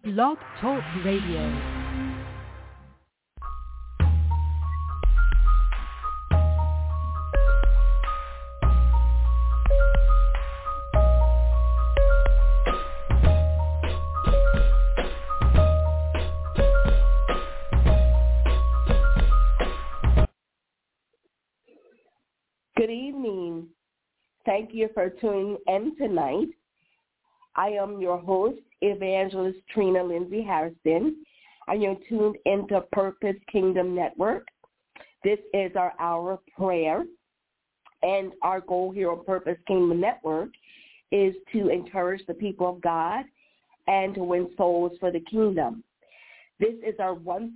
Blog Talk Radio. Good evening. Thank you for tuning in tonight. I am your host, Evangelist Trina Lindsay Harrison, and you're tuned into Purpose Kingdom Network. This is our hour of prayer, and our goal here on Purpose Kingdom Network is to encourage the people of God and to win souls for the kingdom. This is our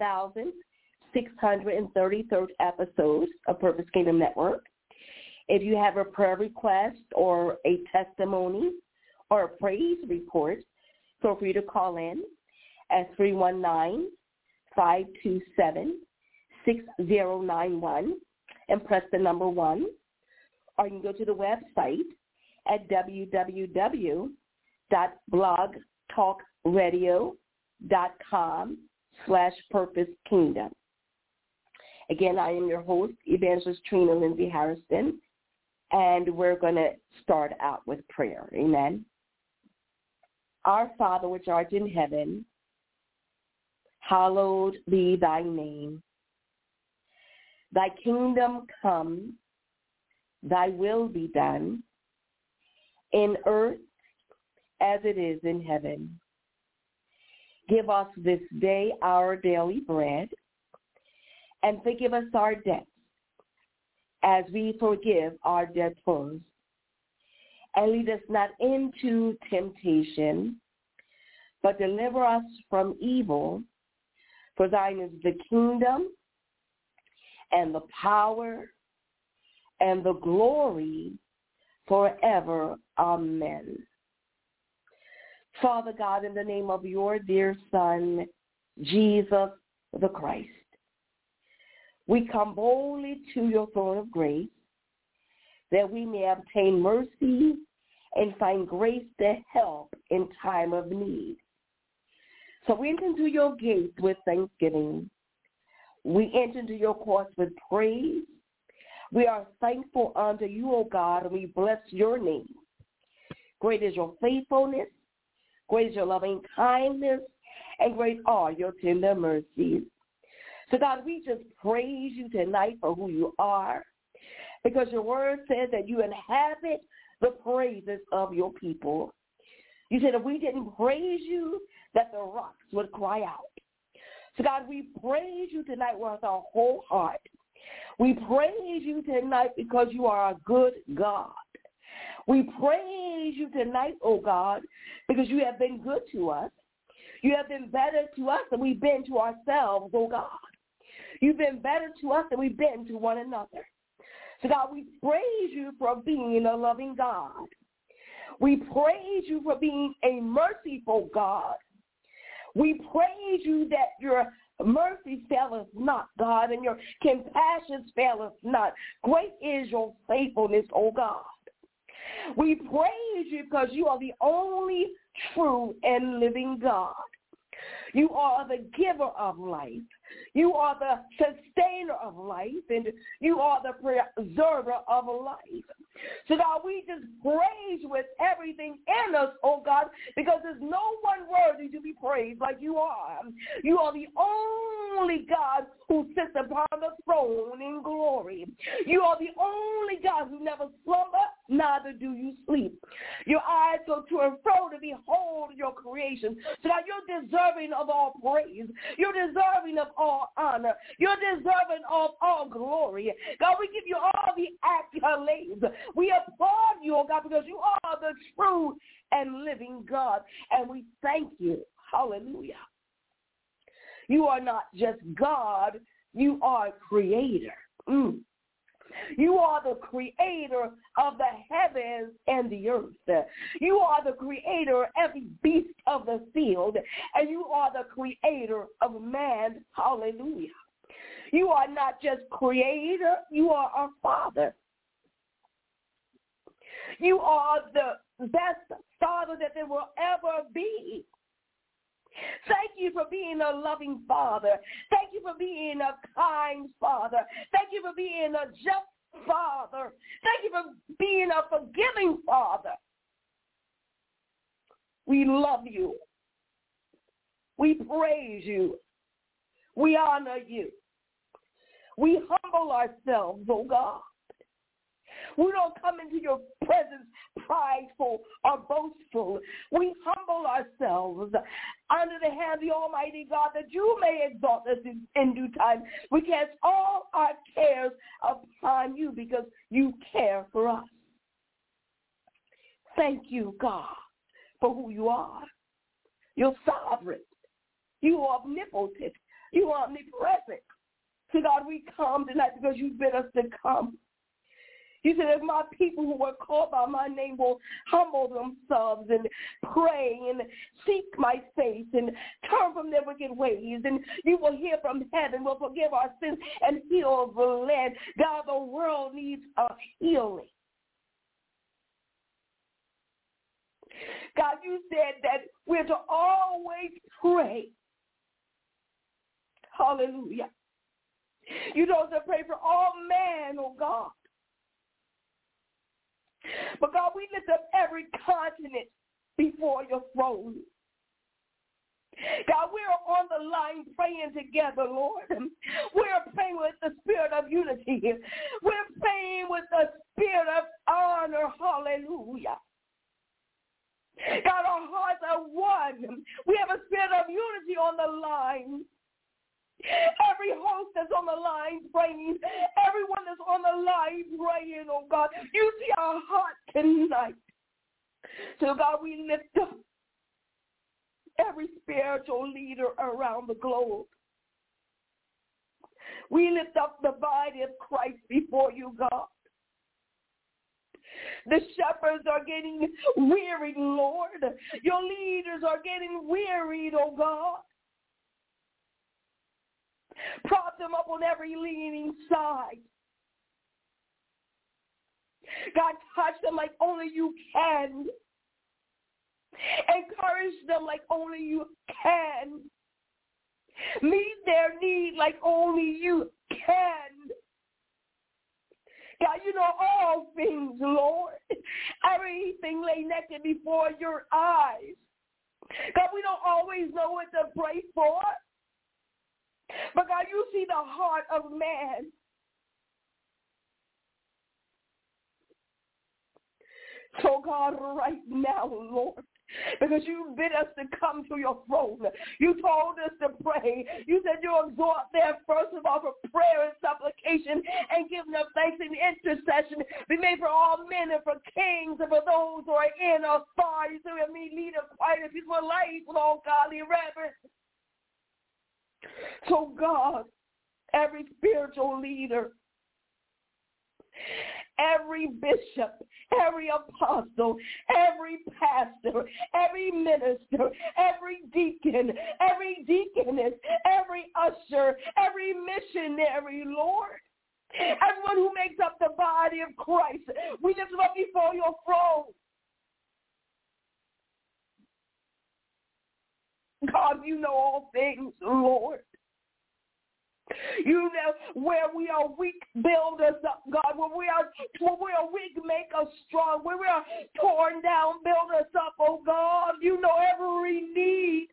1,633rd episode of Purpose Kingdom Network. If you have a prayer request or a testimony or a praise report, feel free to call in at 319-527-6091 and press the number 1. Or you can go to the website at www.blogtalkradio.com/purposekingdom. Again, I am your host, Evangelist Trina Lindsay Harrison, and we're going to start out with prayer. Amen. Our Father, which art in heaven, hallowed be thy name. Thy kingdom come, thy will be done, in earth as it is in heaven. Give us this day our daily bread, and forgive us our debts, as we forgive our debtors. And lead us not into temptation, but deliver us from evil. For thine is the kingdom, and the power, and the glory forever. Amen. Father God, in the name of your dear Son, Jesus the Christ, we come boldly to your throne of grace, that we may obtain mercy and find grace to help in time of need. So we enter into your gates with thanksgiving. We enter into your courts with praise. We are thankful unto you, O God, and we bless your name. Great is your faithfulness, great is your loving kindness, and great are your tender mercies. So, God, we just praise you tonight for who you are, because your word says that you inhabit the praises of your people. You said if we didn't praise you, that the rocks would cry out. So, God, we praise you tonight with our whole heart. We praise you tonight because you are a good God. We praise you tonight, oh God, because you have been good to us. You have been better to us than we've been to ourselves, oh God. You've been better to us than we've been to one another. So, God, we praise you for being a loving God. We praise you for being a merciful God. We praise you that your mercy faileth not, God, and your compassion faileth not. Great is your faithfulness, oh God. We praise you because you are the only true and living God. You are the giver of life. You are the sustainer of life, and you are the preserver of life. So, God, we just praise with everything in us, oh God, because there's no one worthy to be praised like you are. You are the only God who sits upon the throne in glory. You are the only God who never slumber, neither do you sleep. Your eyes go to and fro to behold your creation. So, God, you're deserving of all praise. You're deserving of all honor. You're deserving of all glory. God, we give you all the accolades. We applaud you, oh God, because you are the true and living God. And we thank you. Hallelujah. You are not just God. You are creator. You are the creator of the heavens and the earth. You are the creator of every beast of the field. And you are the creator of man. Hallelujah. You are not just creator. You are our Father. You are the best Father that there will ever be. you for being a loving Father. Thank you for being a kind Father. Thank you for being a just Father. Thank you for being a forgiving Father. We love you. We praise you. We honor you. We humble ourselves, oh God. We don't come into your presence prideful or boastful. We humble ourselves under the hand of the Almighty God that you may exalt us in due time. We cast all our cares upon you because you care for us. Thank you, God, for who you are. You're sovereign. You are omnipotent. You are omnipresent. So, God, we come tonight because you bid us to come. You said if my people who are called by my name will humble themselves and pray and seek my face and turn from their wicked ways, and you will hear from heaven, will forgive our sins and heal the land. God, the world needs a healing. God, you said that we're to always pray. Hallelujah. You told us to pray for all men, oh God. But God, we lift up every continent before your throne. God, we're on the line praying together, Lord. We're praying with the spirit of unity. We're praying with the spirit of honor. Hallelujah. God, our hearts are one. We have a spirit of unity on the line. Every host that's on the line praying, everyone that's on the line praying, oh God, you see our heart tonight. So God, we lift up every spiritual leader around the globe. We lift up the body of Christ before you, God. The shepherds are getting wearied, Lord. Your leaders are getting wearied, oh God. Prop them up on every leaning side. God, touch them like only you can. Encourage them like only you can. Meet their need like only you can. God, you know all things, Lord. Everything lay naked before your eyes. God, we don't always know what to pray for. But God, you see the heart of man. So God, right now, Lord, because you bid us to come to your throne. You told us to pray. You said you exhort there first of all for prayer and supplication and giving of thanks and intercession be made for all men and for kings and for those who are in authority, so that we lead a quiet and peaceful life with all godly reverence. So God, every spiritual leader, every bishop, every apostle, every pastor, every minister, every deacon, every deaconess, every usher, every missionary, Lord, everyone who makes up the body of Christ, we lift them up before your throne. God, you know all things, Lord. You know where we are weak, build us up, God. When we are weak, make us strong. When we are torn down, build us up, oh God. You know every need.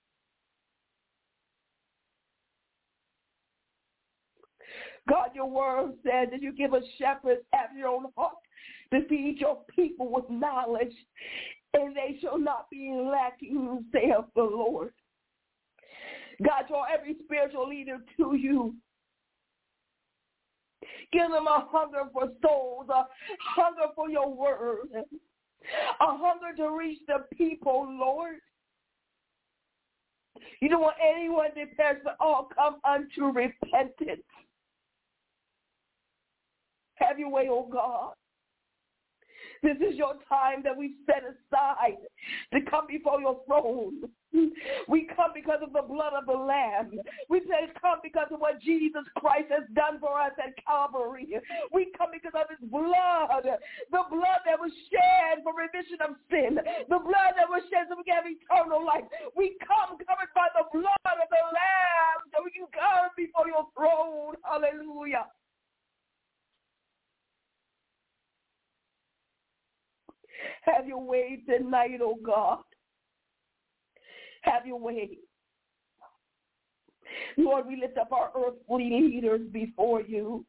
God, your word says that you give us shepherds after your own heart to feed your people with knowledge, and they shall not be lacking, saith the Lord. God, draw every spiritual leader to you. Give them a hunger for souls, a hunger for your word, a hunger to reach the people, Lord. You don't want anyone to perish, but all come unto repentance. Have your way, oh God. This is your time that we set aside to come before your throne. We come because of the blood of the Lamb. We say come because of what Jesus Christ has done for us at Calvary. We come because of his blood, the blood that was shed for remission of sin, the blood that was shed so we can have eternal life. We come covered by the blood Have your way tonight, oh God. Have your way. Lord, we lift up our earthly leaders before you.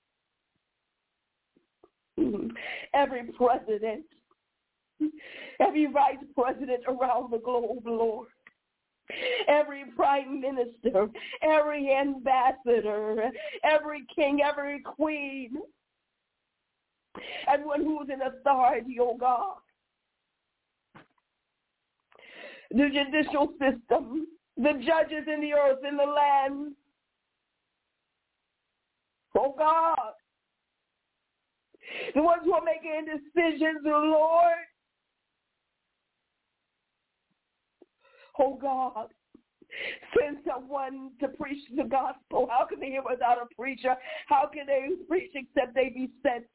Every president, every vice president around the globe, Lord. Every prime minister, every ambassador, every king, every queen, everyone who's in authority, oh God. The judicial system, the judges in the earth, in the land. Oh God. The ones who are making decisions, Lord. Oh God. Send someone to preach the gospel. How can they hear without a preacher? How can they preach except they be sent?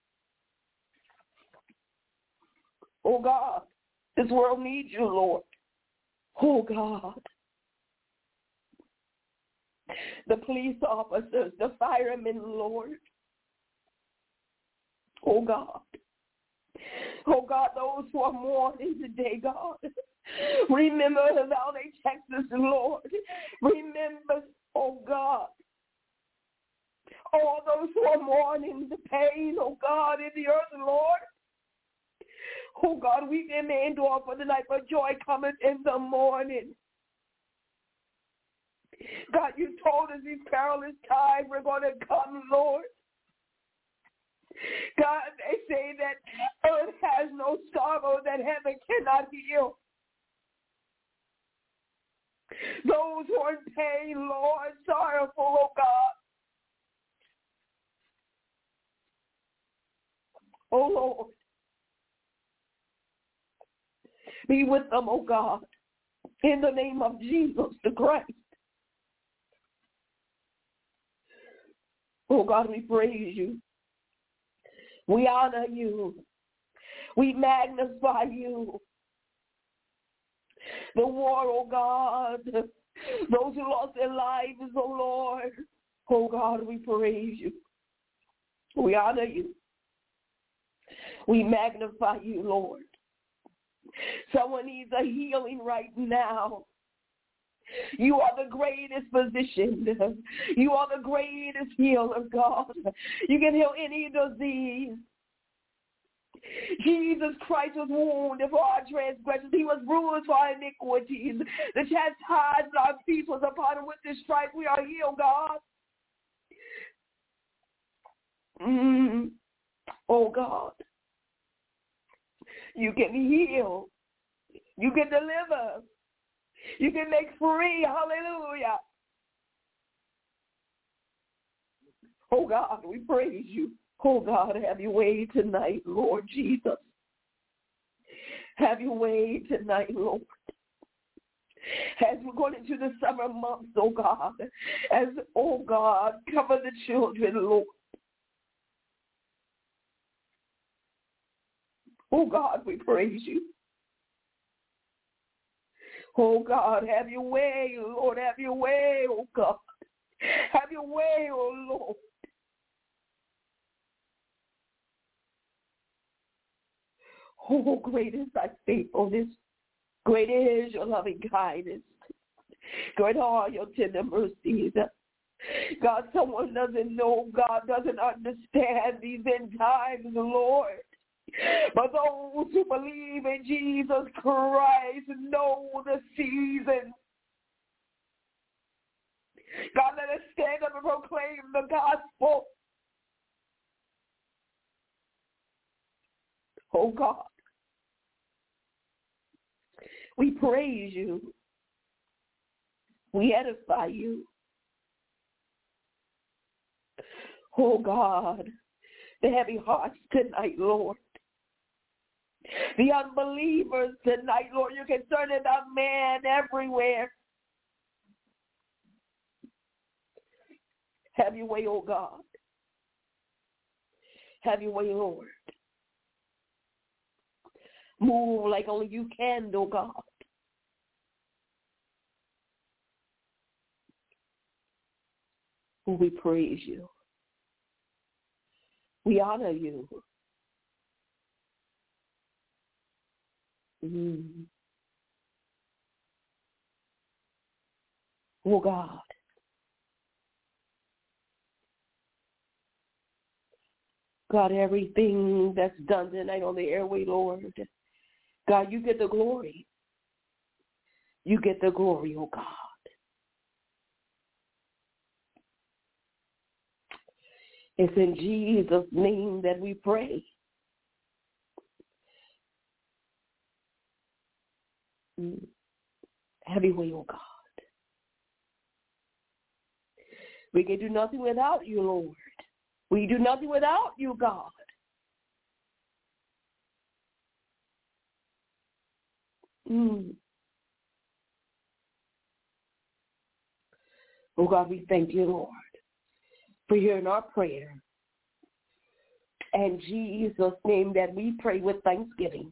Oh God. This world needs you, Lord. Oh God. The police officers, the firemen, Lord. Oh God. Oh God, those who are mourning today, God. Remember the Valley, Texas, Lord. Remember, oh God. All those who are mourning the pain, oh God, in the earth, Lord. Oh God, we may endure for the night, but joy cometh in the morning. God, you told us these perilous times were going to come, Lord. God, they say that earth has no sorrow that heaven cannot heal. Those who are in pain, Lord, sorrowful, oh God. Oh Lord. Be with them, oh God, in the name of Jesus the Christ. Oh God, we praise you. We honor you. We magnify you. The war, oh God, those who lost their lives, oh Lord. Oh God, we praise you. We honor you. We magnify you, Lord. Someone needs a healing right now. You are the greatest physician. You are the greatest healer, God. You can heal any disease. Jesus Christ was wounded for our transgressions. He was bruised for our iniquities. The chastisement of our peace was upon him. With his stripes we are healed, God. Oh, God. You can heal. You can deliver. You can make free. Hallelujah. Oh, God, we praise you. Oh, God, have your way tonight, Lord Jesus. Have your way tonight, Lord. As we're going into the summer months, oh, God. As, oh, God, cover the children, Lord. Oh, God, we praise you. Oh, God, have your way, Lord. Have your way, oh, God. Have your way, oh, Lord. Oh, great is thy faithfulness. Great is your loving kindness. Great are your tender mercies. God, someone doesn't know, God doesn't understand these end times, Lord. But those who believe in Jesus Christ know the season. God, let us stand up and proclaim the gospel. Oh, God. We praise you. We edify you. Oh, God. The heavy hearts tonight, Lord. The unbelievers tonight, Lord. You're concerning the man everywhere. Have your way, oh God. Have your way, Lord. Move like only you can, oh God. We praise you. We honor you. Oh, God. God, everything that's done tonight on the airway, Lord, God, you get the glory. You get the glory, oh God. It's in Jesus' name that we pray. Have your way, oh God. We can do nothing without you, Lord. We do nothing without you, God. Oh God, we thank you, Lord, for hearing our prayer. In Jesus' name that we pray with thanksgiving.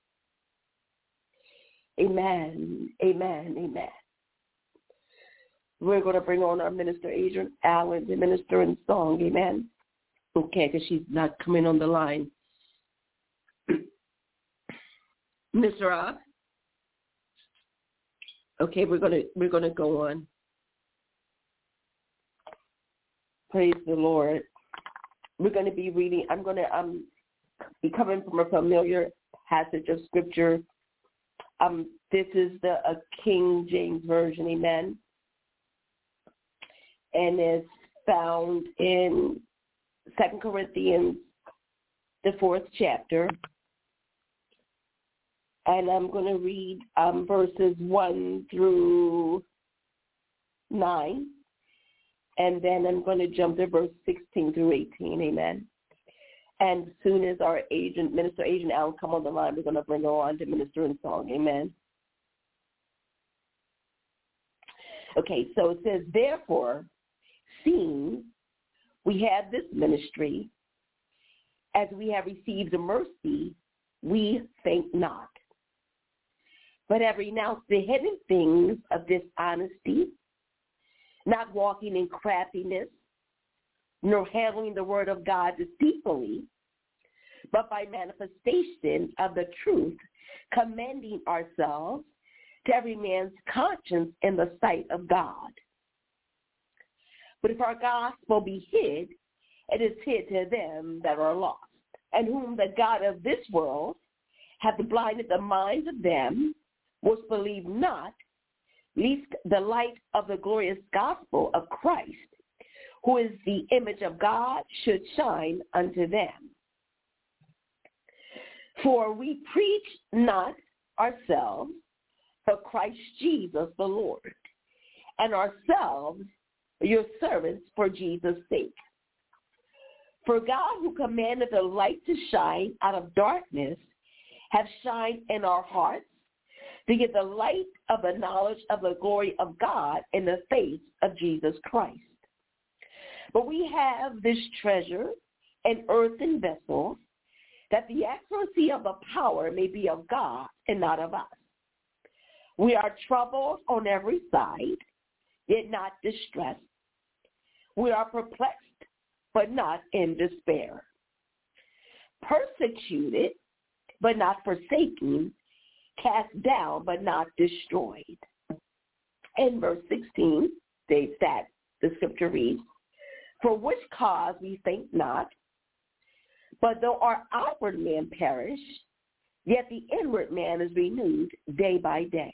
Amen, amen, amen. We're going to bring on our minister, Adrian Allen, to minister in song, amen. Okay, because she's not coming on the line. Mr. Rob? Okay, we're gonna go on. Praise the Lord. We're going to be reading. I'm going to be coming from a familiar passage of Scripture. This is the King James Version, amen. And it's found in 2 Corinthians, the 4th chapter. And I'm going to read verses 1 through 9. And then I'm going to jump to verse 16 through 18, amen. And as soon as our Minister Adrian Allen, come on the line, we're going to bring her on to minister in song, amen. Okay, so it says, therefore, seeing we have this ministry, as we have received a mercy, we faint not, but have renounced the hidden things of dishonesty, not walking in craftiness, nor handling the word of God deceitfully, but by manifestation of the truth, commending ourselves to every man's conscience in the sight of God. But if our gospel be hid, it is hid to them that are lost, and whom the God of this world hath blinded the minds of them which believe not, lest the light of the glorious gospel of Christ, who is the image of God, should shine unto them. For we preach not ourselves, but Christ Jesus the Lord, and ourselves your servants for Jesus' sake. For God, who commanded the light to shine out of darkness, hath shined in our hearts, to give the light of the knowledge of the glory of God in the face of Jesus Christ. But we have this treasure in earthen vessels, that the excellency of the power may be of God and not of us. We are troubled on every side, yet not distressed. We are perplexed, but not in despair. Persecuted, but not forsaken. Cast down, but not destroyed. In verse 16 states that the scripture reads, for which cause we faint not, but though our outward man perish, yet the inward man is renewed day by day.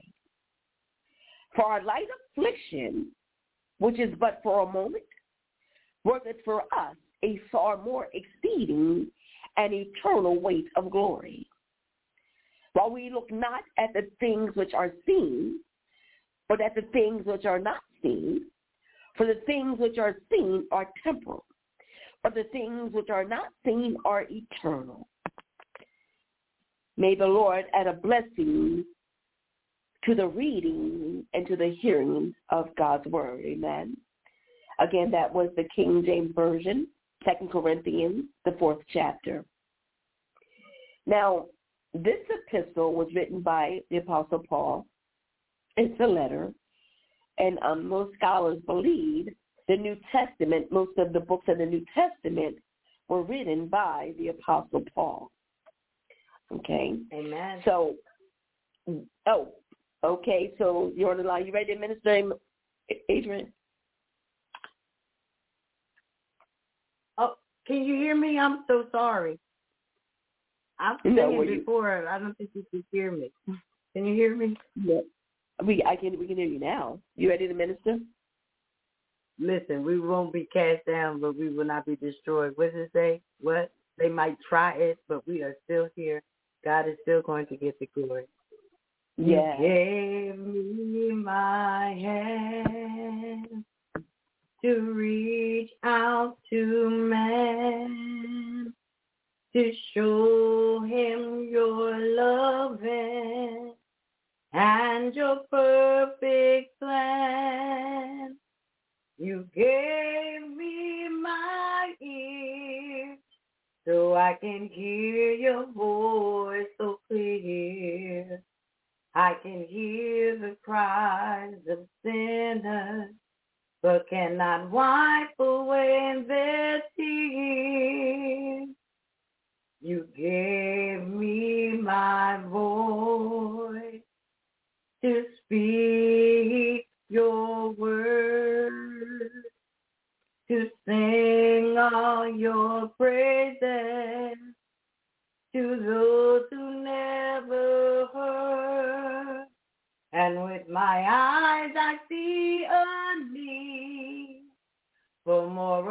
For our light affliction, which is but for a moment, worketh for us a far more exceeding and eternal weight of glory. While we look not at the things which are seen, but at the things which are not seen. For the things which are seen are temporal, but the things which are not seen are eternal. May the Lord add a blessing to the reading and to the hearing of God's word. Amen. Again, that was the King James Version, 2 Corinthians, the 4th chapter. Now, this epistle was written by the Apostle Paul. It's a letter. And most scholars believe the New Testament, most of the books of the New Testament were written by the Apostle Paul. Okay? Amen. So Oh, okay. So you're on the line. You ready to minister, Adrian? Oh, can you hear me? I'm so sorry. I'm singing before. I don't think you can hear me. Can you hear me? Yeah. We can hear you now. You ready to minister? Listen, we won't be cast down, but we will not be destroyed. What does it say? What? They might try it, but we are still here. God is still going to get the glory. Yeah. You gave me my hand to reach out to man, to show him your love and your perfect plan. You gave me my ear so I can hear your voice so clear. I can hear the cries of sinners, but cannot wipe away their tears. You gave me my voice to speak your word, to sing all your praises to those who never heard. And with my eyes I see a need for more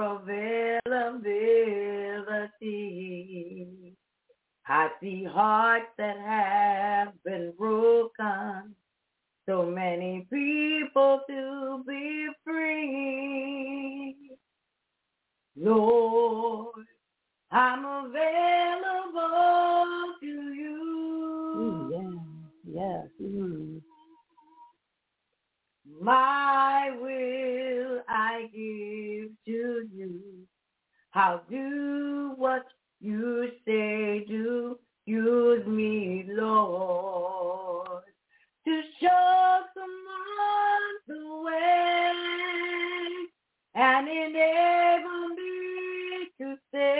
availability. I see hearts that have been broken, so many people to be free. Lord, I'm available to you. Yes. Mm. My will I give to you. I'll do what you say do. Use me, Lord, to show someone the way and enable me to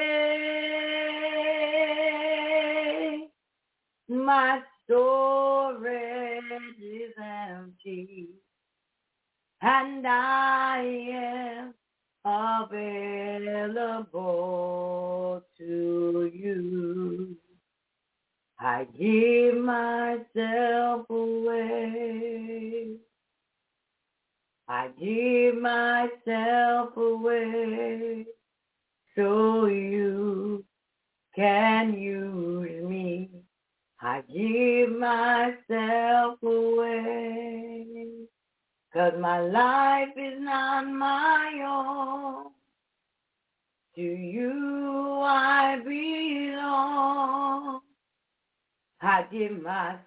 say, my storage is empty and I am available to you. I give myself away. I give myself away so you can use me. I give myself away, 'cause my life is not my own. To you I belong. I give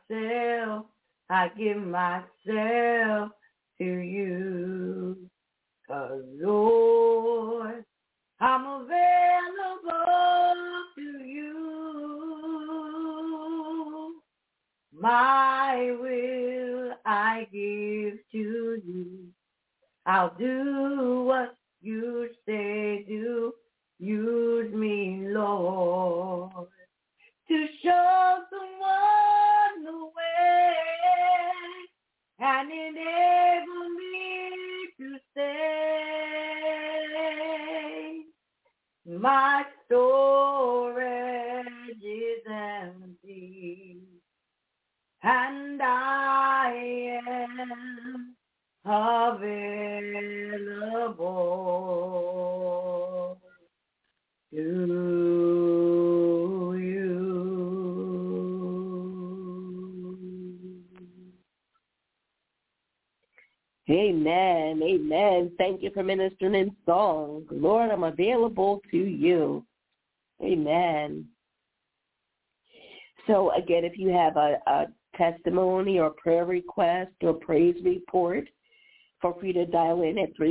myself to you. 'Cause Lord, I'm available to you. My will I give to you. I'll do what you say do. Use me, Lord, to show someone the way and enable me to say, my storage is empty and I am available to you. Amen. Amen. Thank you for ministering in song. Lord, I'm available to you. Amen. So again, if you have a testimony or prayer request or praise report, feel free to dial in at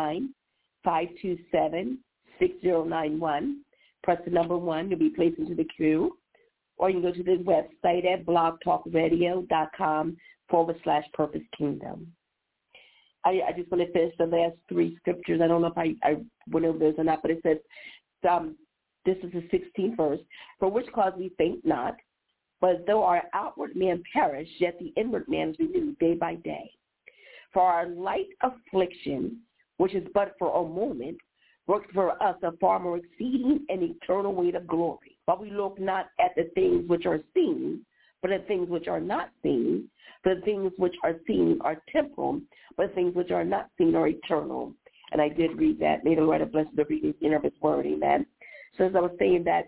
319-527-6091. Press the number 1 to be placed into the queue. Or you can go to the website at blogtalkradio.com/Purpose Kingdom. I just want to finish the last 3 scriptures. I don't know if I went over those or not, but it says, this is the 16th verse, for which cause we faint not, But though our outward man perish, yet the inward man is renewed day by day. For our light affliction, which is but for a moment, works for us a far more exceeding and eternal weight of glory. But we look not at the things which are seen, but at things which are not seen. For the things which are seen are temporal, but things which are not seen are eternal. And I did read that. May the Lord have blessed the reading of his word. Amen. So as I was saying that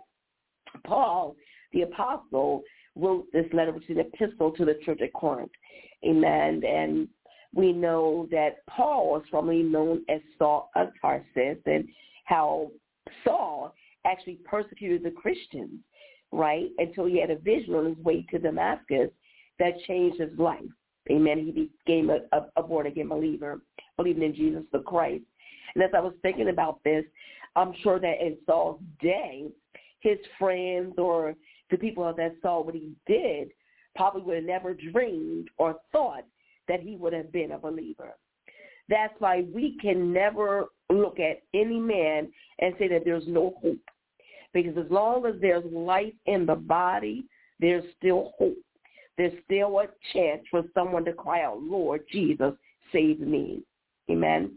Paul, the apostle, wrote this letter, which is an epistle to the church at Corinth. Amen. And we know that Paul was formerly known as Saul of Tarsus, and how Saul actually persecuted the Christians, right, until he had a vision on his way to Damascus that changed his life. Amen. He became a born-again believer, believing in Jesus the Christ. And as I was thinking about this, I'm sure that in Saul's day, his friends or the people that saw what he did probably would have never dreamed or thought that he would have been a believer. That's why we can never look at any man and say that there's no hope. Because as long as there's life in the body, there's still hope. There's still a chance for someone to cry out, Lord Jesus, save me. Amen.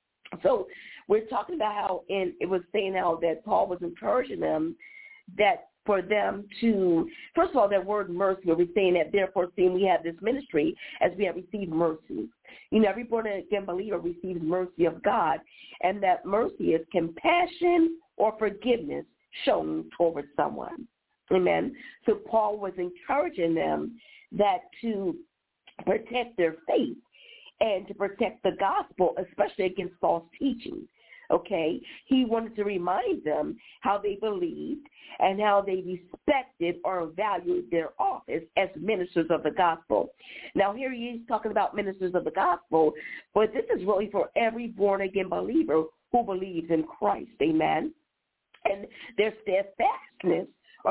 So we're talking about how, and it was saying how that Paul was encouraging them that for them to, first of all, that word mercy, we're saying that therefore seeing we have this ministry as we have received mercy. You know, every born-again believer receives mercy of God, and that mercy is compassion or forgiveness shown towards someone. Amen. So Paul was encouraging them that to protect their faith and to protect the gospel, especially against false teaching. Okay, he wanted to remind them how they believed and how they respected or valued their office as ministers of the gospel. Now, here he is talking about ministers of the gospel, but this is really for every born-again believer who believes in Christ. Amen. And their steadfastness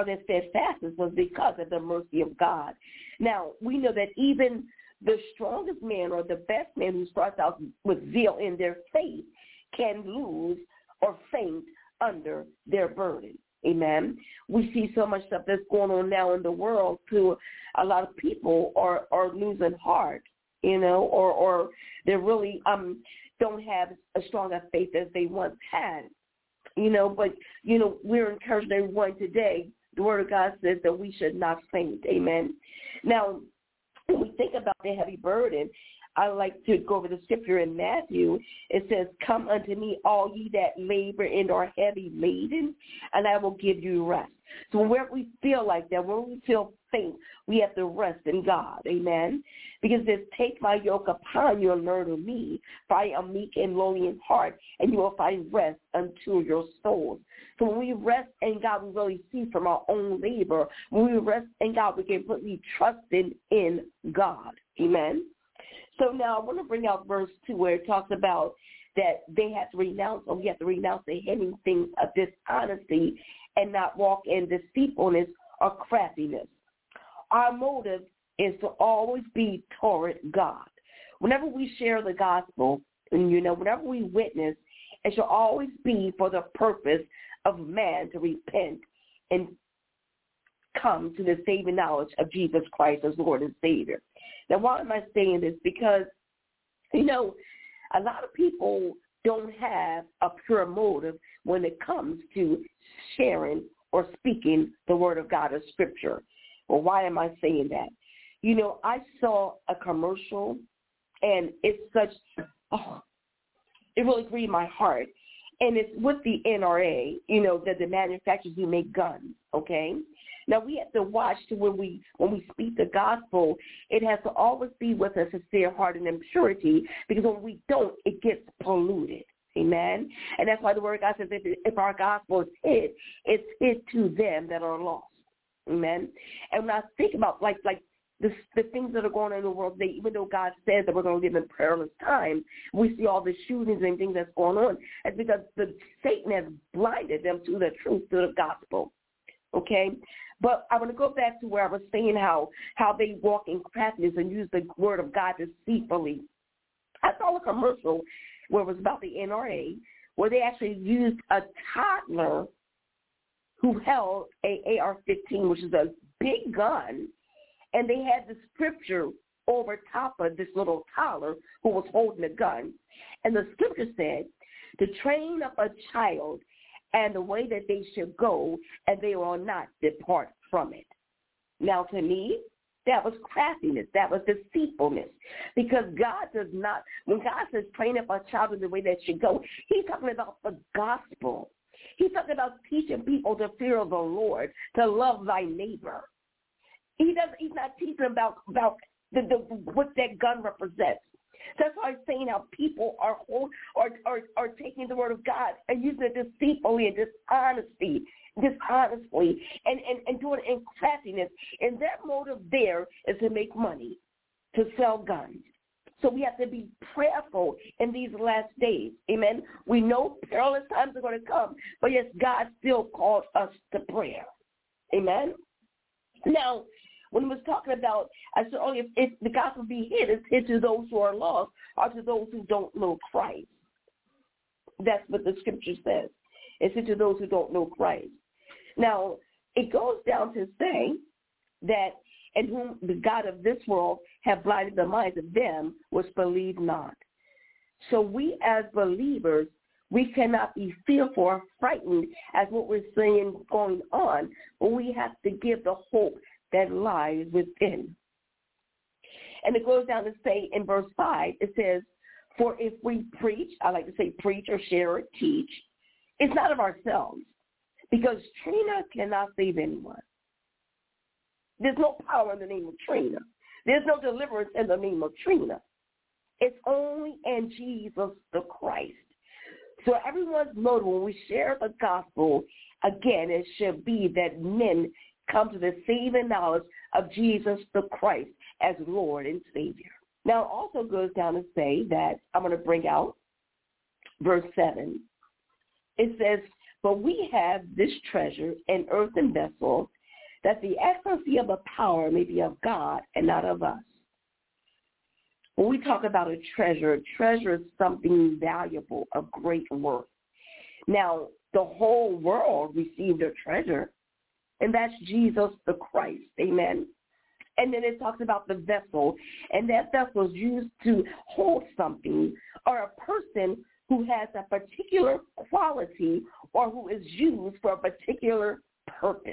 was because of the mercy of God. Now, we know that even the strongest man or the best man who starts out with zeal in their faith can lose or faint under their burden. Amen. We see so much stuff that's going on now in the world to a lot of people are losing heart, you know, or they really don't have as strong a faith as they once had, you know. But, you know, we're encouraging everyone today. The Word of God says that we should not faint. Amen. Now, when we think about the heavy burden, I like to go over the scripture in Matthew. It says, come unto me, all ye that labor and are heavy laden, and I will give you rest. So whenever we feel like that, when we feel faint, we have to rest in God. Amen. Because it says, take my yoke upon you and learn of me, for I am meek and lowly in heart, and you will find rest unto your souls. So when we rest in God, we really see from our own labor. When we rest in God, we can put trust in God. Amen. So now I want to bring out verse 2 where it talks about that they have to renounce, or we have to renounce the hidden things of dishonesty and not walk in deceitfulness or craftiness. Our motive is to always be toward God. Whenever we share the gospel, and, you know, whenever we witness, it should always be for the purpose of man to repent and come to the saving knowledge of Jesus Christ as Lord and Savior. Now, why am I saying this? Because, you know, a lot of people don't have a pure motive when it comes to sharing or speaking the Word of God or Scripture. Well, why am I saying that? You know, I saw a commercial, and it's such, it really grieved my heart. And it's with the NRA, you know, the manufacturers who make guns, okay? Now, we have to watch to when we speak the gospel, it has to always be with a sincere heart and in purity, because when we don't, it gets polluted. Amen? And that's why the Word of God says if our gospel is hid, it's hid to them that are lost. Amen? And when I think about, like the things that are going on in the world today, even though God says that we're going to live in perilous times, we see all the shootings and things that's going on. It's because Satan has blinded them to the truth, to the gospel. Okay? But I want to go back to where I was saying how they walk in craftiness and use the Word of God deceitfully. I saw a commercial where it was about the NRA, where they actually used a toddler who held a AR-15, which is a big gun, and they had the scripture over top of this little toddler who was holding a gun. And the scripture said, to train up a child and the way that they should go, and they will not depart from it. Now, to me, that was craftiness. That was deceitfulness. Because God does not, when God says train up a child in the way that should go, he's talking about the gospel. He's talking about teaching people to fear the Lord, to love thy neighbor. He's not teaching about what that gun represents. That's why I'm saying how people are taking the word of God and using it deceitfully and dishonestly, and doing it in craftiness. And their motive there is to make money, to sell guns. So we have to be prayerful in these last days. Amen. We know perilous times are going to come, but yes, God still calls us to prayer. Amen. Now, when we was talking about, I said earlier, if the gospel be hid, it's hid to those who are lost or to those who don't know Christ. That's what the scripture says. It's hid to those who don't know Christ. Now, it goes down to say that in whom the God of this world have blinded the minds of them which believe not. So we as believers, we cannot be fearful or frightened as what we're seeing going on, but we have to give the hope that lies within. And it goes down to say in verse 5, it says, for if we preach, I like to say preach or share or teach, it's not of ourselves, because Trina cannot save anyone. There's no power in the name of Trina. There's no deliverance in the name of Trina. It's only in Jesus the Christ. So everyone's motive when we share the gospel, again, it should be that men come to the saving knowledge of Jesus the Christ as Lord and Savior. Now, it also goes down to say that I'm going to bring out verse 7. It says, but we have this treasure in earthen vessels, that the excellency of the power may be of God and not of us. When we talk about a treasure is something valuable, of great worth. Now, the whole world received a treasure, and that's Jesus the Christ. Amen. And then it talks about the vessel, and that vessel is used to hold something or a person who has a particular quality or who is used for a particular purpose.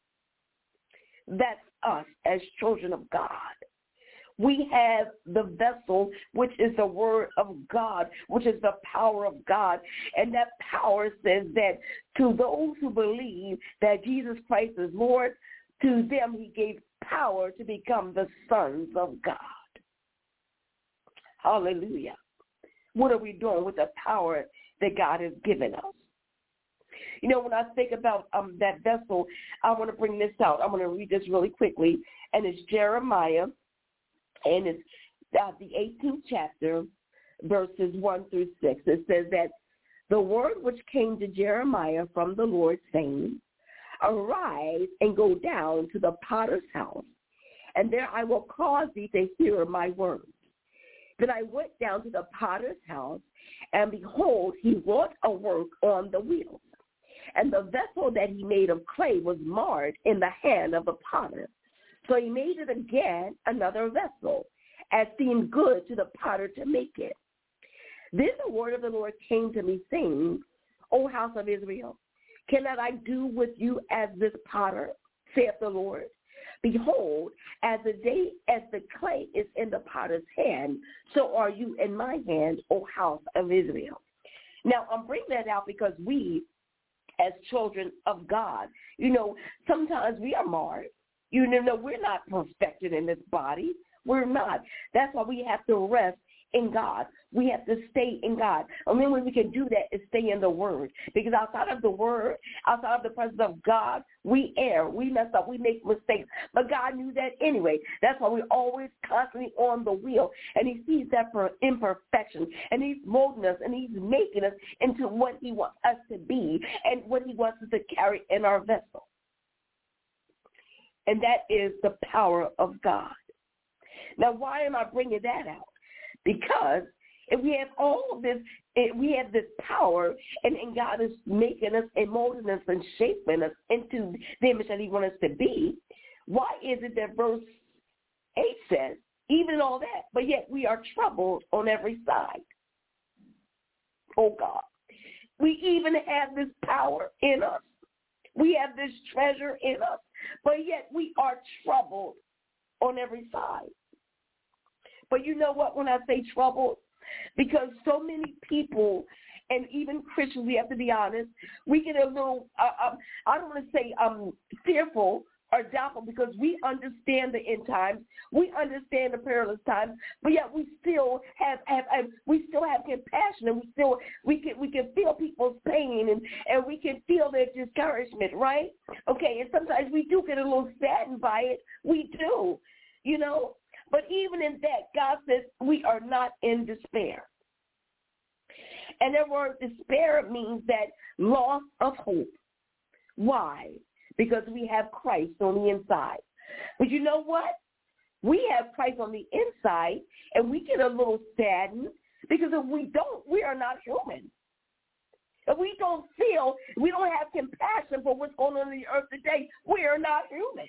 That's us as children of God. We have the vessel, which is the word of God, which is the power of God. And that power says that to those who believe that Jesus Christ is Lord, to them he gave power to become the sons of God. Hallelujah. What are we doing with the power that God has given us? You know, when I think about that vessel, I want to bring this out. I'm going to read this really quickly. And it's Jeremiah, and it's the 18th chapter, verses 1 through 6. It says that the word which came to Jeremiah from the Lord, saying, arise and go down to the potter's house, and there I will cause thee to hear my words. Then I went down to the potter's house, and behold, he wrought a work on the wheels. And the vessel that he made of clay was marred in the hand of the potter. So he made it again another vessel, as seemed good to the potter to make it. Then the word of the Lord came to me, saying, O house of Israel, cannot I do with you as this potter, saith the Lord? Behold, as the clay is in the potter's hand, so are you in my hand, O house of Israel. Now, I'm bringing that out because we, as children of God, you know, sometimes we are marred. You know, we're not perfected in this body. We're not. That's why we have to rest in God. We have to stay in God. And the only way we can do that is stay in the Word. Because outside of the Word, outside of the presence of God, we err, we mess up, we make mistakes. But God knew that anyway. That's why we're always constantly on the wheel. And he sees that for imperfection. And he's molding us and he's making us into what he wants us to be and what he wants us to carry in our vessel. And that is the power of God. Now, why am I bringing that out? Because if we have all of this, we have this power, and God is making us and molding us and shaping us into the image that he wants us to be, Why is it that verse 8 says, even all that, but yet we are troubled on every side? Oh, God. We even have this power in us. We have this treasure in us, but yet we are troubled on every side. But you know what, when I say troubled? Because so many people, and even Christians, we have to be honest, we get a little, I don't want to say fearful or doubtful, because we understand the end times, we understand the perilous times, but yet we still have compassion, and we can feel people's pain, and we can feel their discouragement, right? Okay, and sometimes we do get a little saddened by it. We do, you know. But even in that, God says we are not in despair. And the word despair means that loss of hope. Why? Because we have Christ on the inside. But you know what? We have Christ on the inside, and we get a little saddened, because if we don't, we are not human. If we don't feel, we don't have compassion for what's going on in the earth today, we are not human.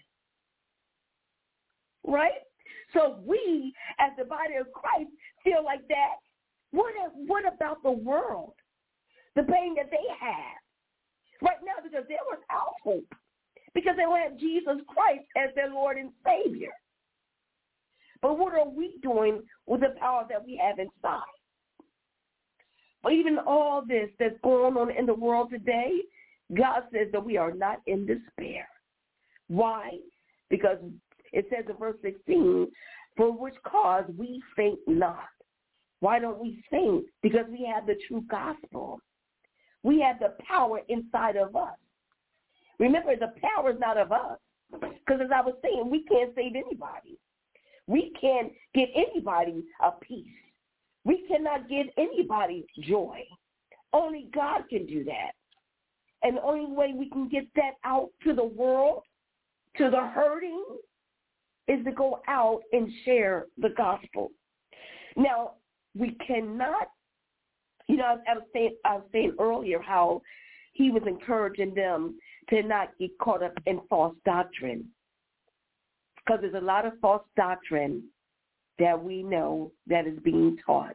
Right? So we, as the body of Christ, feel like that. What about the world? The pain that they have right now, because they're without hope, because they don't have Jesus Christ as their Lord and Savior. But what are we doing with the power that we have inside? But even all this that's going on in the world today, God says that we are not in despair. Why? Because it says in verse 16, for which cause we faint not. Why don't we faint? Because we have the true gospel. We have the power inside of us. Remember, the power is not of us. Because as I was saying, we can't save anybody. We can't give anybody a peace. We cannot give anybody joy. Only God can do that. And the only way we can get that out to the world, to the hurting, is to go out and share the gospel. Now, we cannot, you know, I was saying earlier how he was encouraging them to not get caught up in false doctrine, because there's a lot of false doctrine that we know that is being taught.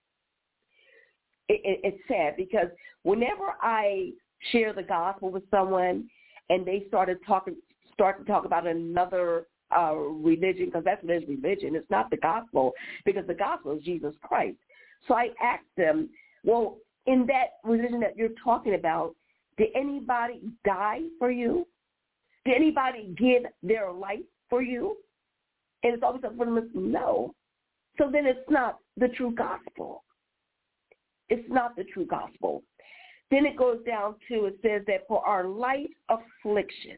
It's sad, because whenever I share the gospel with someone and they start to talk about another religion, because that's what is religion. It's not the gospel, because the gospel is Jesus Christ. So I asked them, well, in that religion that you're talking about, did anybody die for you? Did anybody give their life for you? And it's always up for them, no. So then it's not the true gospel. It's not the true gospel. Then it goes down to, it says that for our light affliction.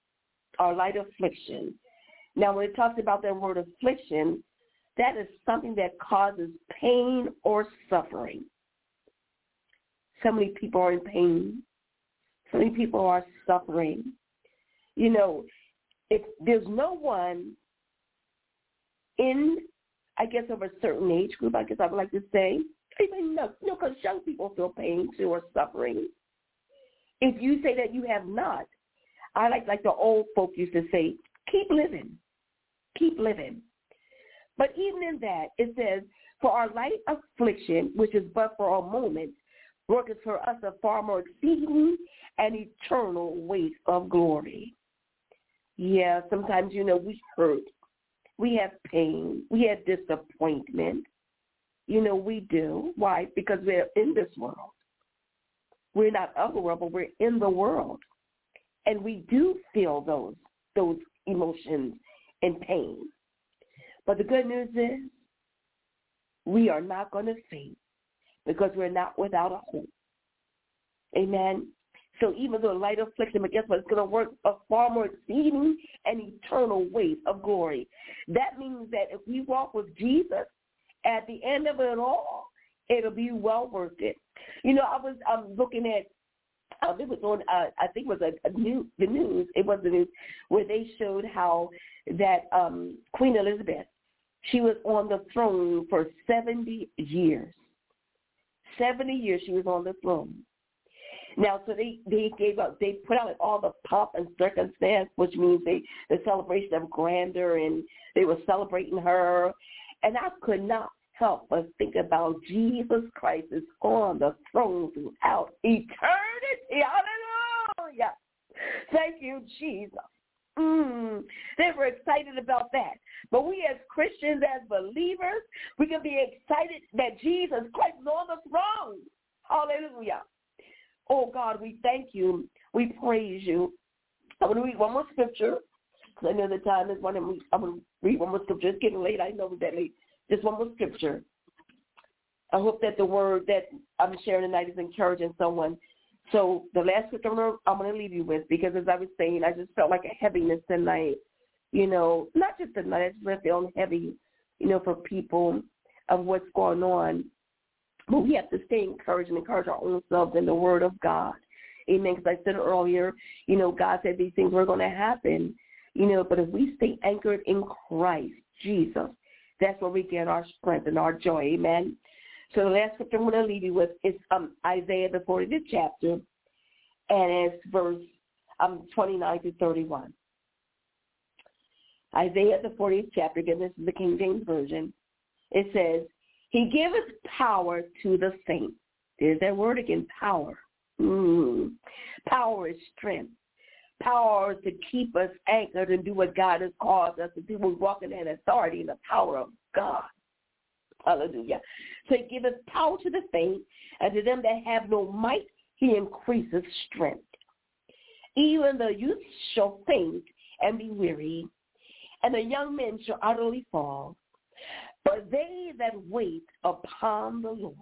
Now, when it talks about that word affliction, that is something that causes pain or suffering. So many people are in pain. So many people are suffering. You know, if there's no one in, I guess, of a certain age group, I guess I would like to say, even no, because young people feel pain too or suffering. If you say that you have not, I like the old folk used to say, keep living. Keep living. But even in that, it says, for our light affliction, which is but for a moment, worketh for us a far more exceeding and eternal weight of glory. Yeah, sometimes, you know, we hurt. We have pain. We have disappointment. You know, we do. Why? Because we're in this world. We're not of the world, but we're in the world. And we do feel those emotions and pain. But the good news is we are not going to faint, because we're not without a hope. Amen. So even though light affliction, but guess what? It's going to work a far more exceeding and eternal weight of glory. That means that if we walk with Jesus, at the end of it all, it'll be well worth it. You know, I was looking at, it was on, I think it was the news, it was the news, where they showed how that Queen Elizabeth, she was on the throne for 70 years. 70 years she was on the throne. Now, so they put out all the pomp and circumstance, which means the celebration of grandeur, and they were celebrating her. And I could not help but think about Jesus Christ is on the throne throughout eternity. Hallelujah. Thank you, Jesus. They were excited about that. But we as Christians, as believers, we can be excited that Jesus Christ is on the throne. Hallelujah. Oh, God, we thank you. We praise you. I'm going to read one more scripture, because I know the time is running. I'm going to read one more scripture. It's getting late. I know it's that late. Just one more scripture. I hope that the word that I'm sharing tonight is encouraging someone. So the last scripture I'm going to leave you with, because as I was saying, I just felt like a heaviness tonight. You know, not just tonight, I just really feel heavy, you know, for people of what's going on. But we have to stay encouraged and encourage our own selves in the word of God. Amen. Because I said earlier, you know, God said these things were going to happen, you know, but if we stay anchored in Christ, Jesus, that's where we get our strength and our joy. Amen. So the last scripture I'm going to leave you with is Isaiah, the 40th chapter, and it's verse 29 to 31. Isaiah, the 40th chapter, again, this is the King James Version. It says, He giveth power to the saints. There's that word again, power. Power is strength. Power is to keep us anchored and do what God has called us to do. We're walking in authority and the power of God. Hallelujah. So He giveth power to the faint, and to them that have no might, He increaseth strength. Even the youth shall faint and be weary, and the young men shall utterly fall. But they that wait upon the Lord,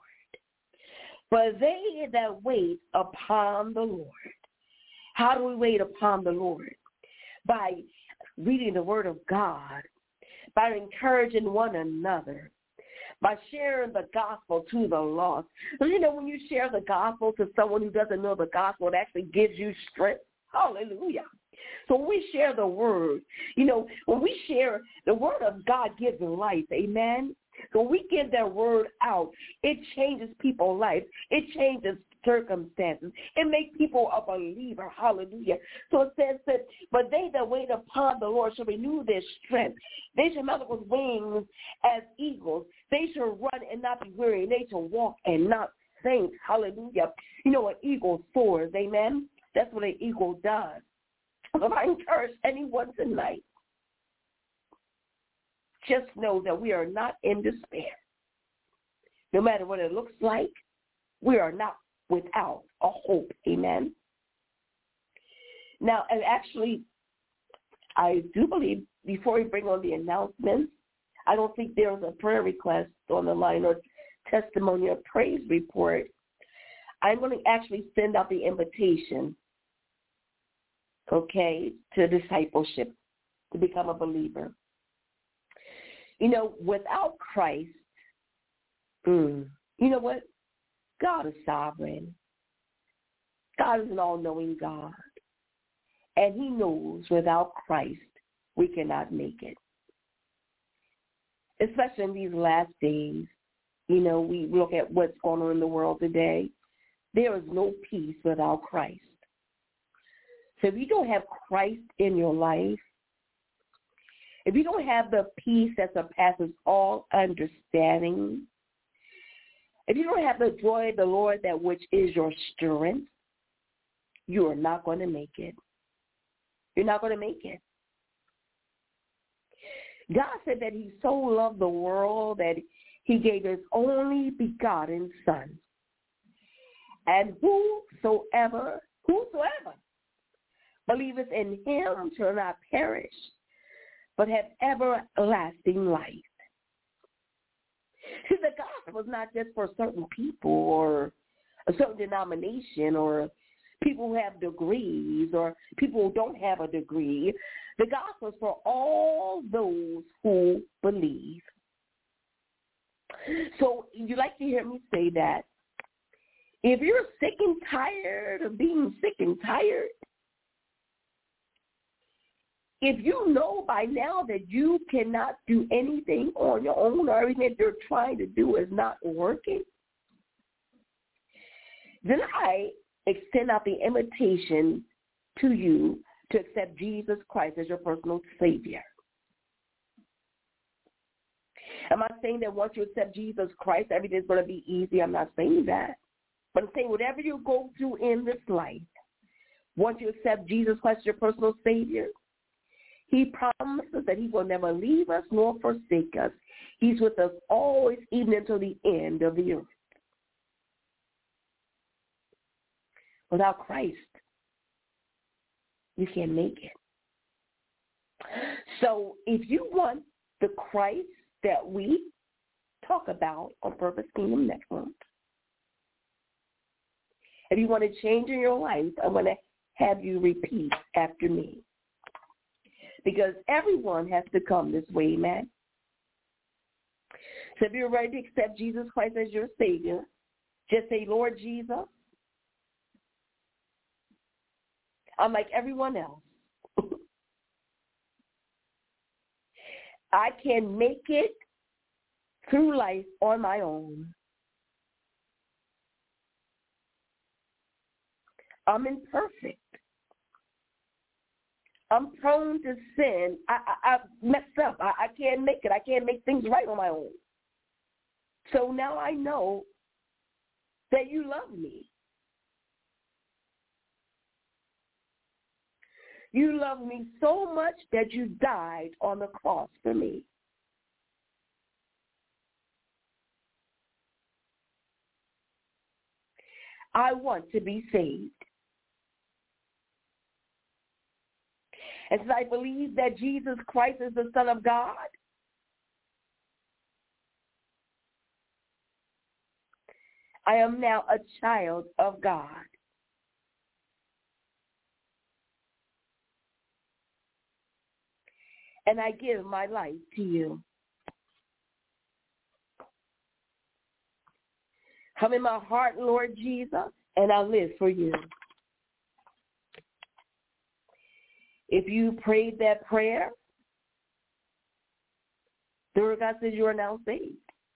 how do we wait upon the Lord? By reading the word of God, by encouraging one another, by sharing the gospel to the lost. So, you know, when you share the gospel to someone who doesn't know the gospel, it actually gives you strength. Hallelujah. So when we share the word, you know, when we share, the word of God gives life. Amen. So when we give that word out, it changes people's life. It changes circumstances. It makes people a believer. Hallelujah. So it says that, but they that wait upon the Lord shall renew their strength. They shall mount up with wings as eagles. They shall run and not be weary. They shall walk and not faint. Hallelujah. You know, an eagle soars. Amen. That's what an eagle does. So I encourage anyone tonight, just know that we are not in despair. No matter what it looks like, we are not without a hope. Amen. Now, and actually, I do believe before we bring on the announcements, I don't think there's a prayer request on the line or testimony or praise report. I'm going to actually send out the invitation, okay, to discipleship, to become a believer. You know, without Christ, you know what? God is sovereign. God is an all-knowing God. And He knows without Christ we cannot make it. Especially in these last days, you know, we look at what's going on in the world today. There is no peace without Christ. So if you don't have Christ in your life, if you don't have the peace that surpasses all understanding, if you don't have the joy of the Lord, that which is your strength, you are not going to make it. You're not going to make it. God said that He so loved the world that He gave His only begotten Son. And whosoever believeth in Him shall not perish, but have everlasting life. See, the gospel is not just for certain people or a certain denomination or people who have degrees or people who don't have a degree. The gospel is for all those who believe. So you like to hear me say that if you're sick and tired of being sick and tired, if you know by now that you cannot do anything on your own or everything that you're trying to do is not working, then I extend out the invitation to you to accept Jesus Christ as your personal Savior. Am I saying that once you accept Jesus Christ, everything's going to be easy? I'm not saying that. But I'm saying whatever you go through in this life, once you accept Jesus Christ as your personal Savior, He promises that He will never leave us nor forsake us. He's with us always, even until the end of the earth. Without Christ, you can't make it. So if you want the Christ that we talk about on Purpose Kingdom Network, if you want to change in your life, I'm going to have you repeat after me. Because everyone has to come this way, man. So if you're ready to accept Jesus Christ as your Savior, just say, Lord Jesus, I'm like everyone else. I can make it through life on my own. I'm imperfect. I'm prone to sin. I messed up. I can't make it. I can't make things right on my own. So now I know that you love me. You love me so much that you died on the cross for me. I want to be saved. And since I believe that Jesus Christ is the Son of God, I am now a child of God. And I give my life to you. Come in my heart, Lord Jesus, and I'll live for you. If you prayed that prayer, the Word of God says you are now saved.